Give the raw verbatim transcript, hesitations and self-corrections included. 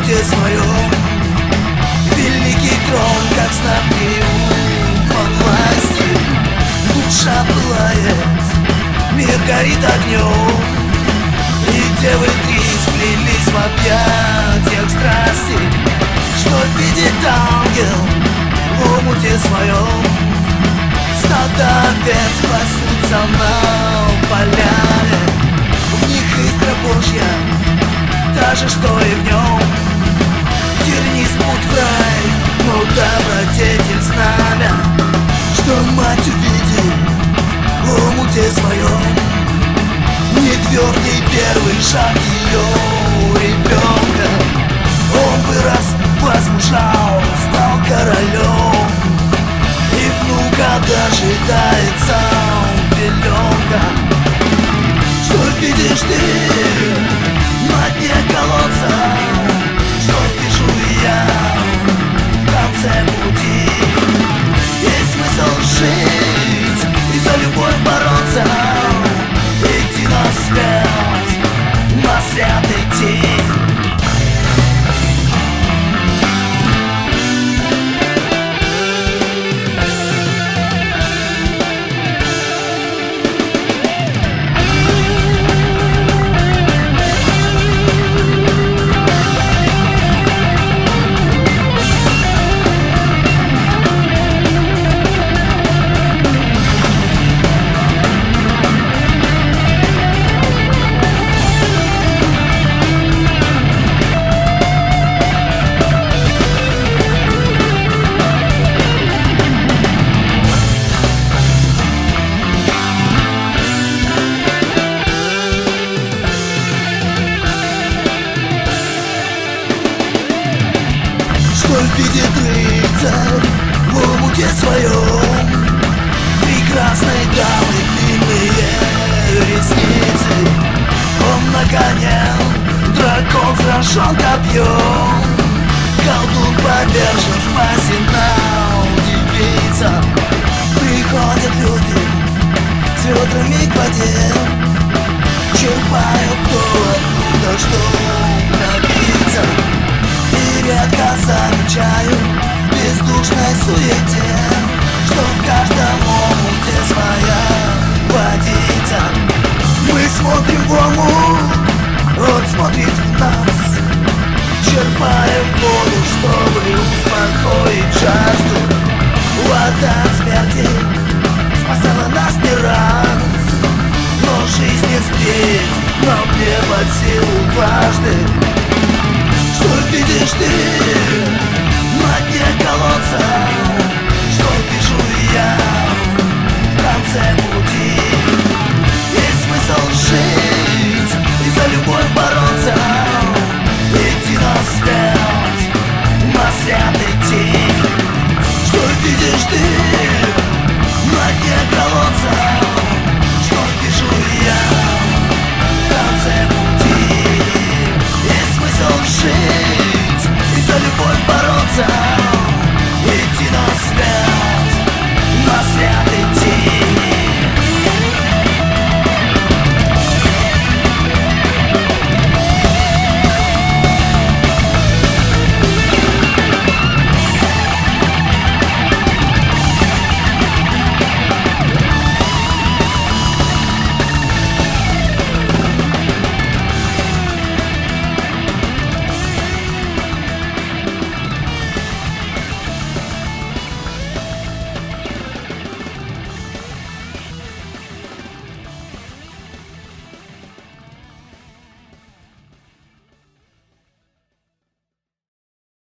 омуте своем. Великий трон, как знак под власти. Душа пылает, мир горит огнем, и девы три сплелись в объятиях страсти. Что видит ангел в омуте своем? Стада овец пасутся на поляне, в них искра Божья, та же, что и в нем. Тернись путь в рай, но добродетель знамя, что мать увидит в омуте своем. Нетвердый первый шаг ее ребенка. Он вырос, возмужал, стал королем, и внука дожидается пеленка. Что видишь ты на дне колодца? Что вижу я в конце пути? Есть смысл жить и за любовь бороться, идти на свет, на свет идти. Что видит рыцарь в омуте своем? Прекрасной дамы длинные ресницы. Он на коне, дракон сражен копьем, колдун повержен, спасена девица. Приходят люди с ведрами к воде, черпают то оттуда, что напиться. И редко замечаю в бездушной суете, что в каждом омуте своя водица. Мы смотрим в омут, он смотрит в нас, черпаем воду, чтобы успокоить жажду. Вода от смерти спасала нас не раз, но жизнь не спеть нам не под силу дважды. Что видишь ты